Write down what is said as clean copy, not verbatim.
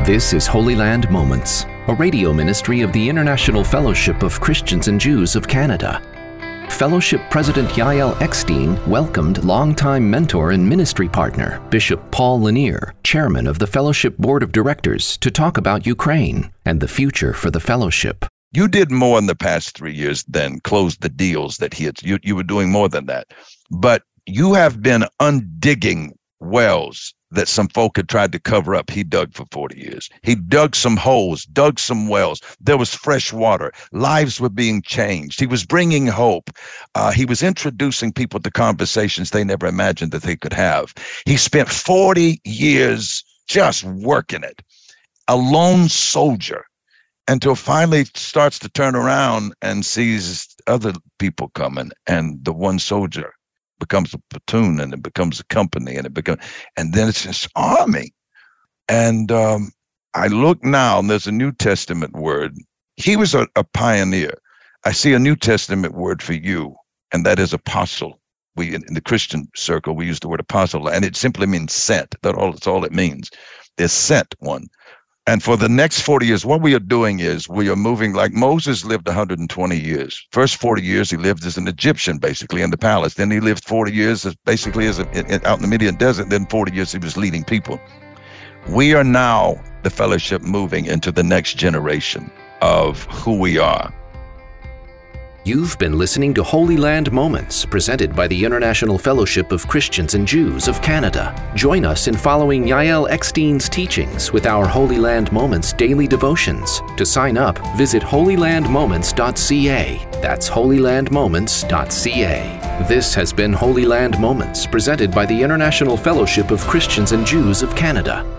This is Holy Land Moments, a radio ministry of the International Fellowship of Christians and Jews of Canada. Fellowship President Yael Eckstein welcomed longtime mentor and ministry partner, Bishop Paul Lanier, chairman of the Fellowship Board of Directors, to talk about Ukraine and the future for the Fellowship. You did more in the past 3 years than close the deals that you were doing more than that. But you have been undigging wells that some folk had tried to cover up. He dug for 40 years. He dug some holes, dug some wells. There was fresh water. Lives were being changed. He was bringing hope. He was introducing people to conversations they never imagined that they could have. He spent 40 years just working it, a lone soldier, until finally starts to turn around and sees other people coming, and the one soldier becomes a platoon, and it becomes a company, and then it's this army. And I look now, and there's a New Testament word. He was a pioneer. I see a New Testament word for you, and that is apostle. We in the Christian circle, we use the word apostle, and it simply means sent. That's all it means. Is sent one. And for the next 40 years, what we are doing is we are moving like Moses lived 120 years. First 40 years, he lived as an Egyptian, basically, in the palace. Then he lived 40 years out in the Midian desert. Then 40 years, he was leading people. We are now, the fellowship, moving into the next generation of who we are. You've been listening to Holy Land Moments, presented by the International Fellowship of Christians and Jews of Canada. Join us in following Yael Eckstein's teachings with our Holy Land Moments daily devotions. To sign up, visit holylandmoments.ca. That's holylandmoments.ca. This has been Holy Land Moments, presented by the International Fellowship of Christians and Jews of Canada.